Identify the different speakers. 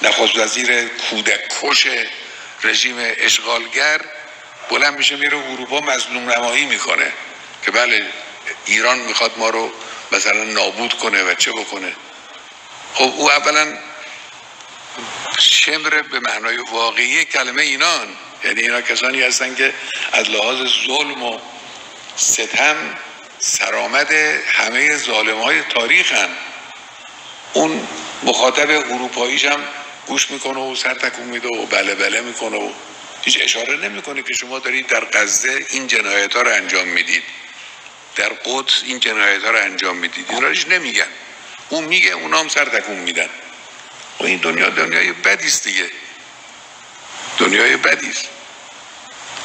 Speaker 1: نخست وزیر کودک کش رژیم اشغالگر بلند میشه میره اروپا مظلوم نمایی میکنه که بله ایران میخواد ما رو مثلا نابود کنه و چه بکنه. خب او اولا شمر به معنای واقعی کلمه اینان، یعنی اینا کسانی هستن که از لحاظ ظلم و ستم سرآمد همه ظالم‌های تاریخ هن. اون مخاطب اروپاییش هم گوش میکنه و سر تکون میده و بله بله میکنه و هیچ اشاره نمیکنه که شما دارید در غزه این جنایت ها رو انجام میدید، در قدس این جنایت ها رو انجام میدید. اینا هیچ نمیگن، اون میگه، اونا هم سر تکون میدن. و این دنیا دنیای بدی است دیگه، دنیای بدی است.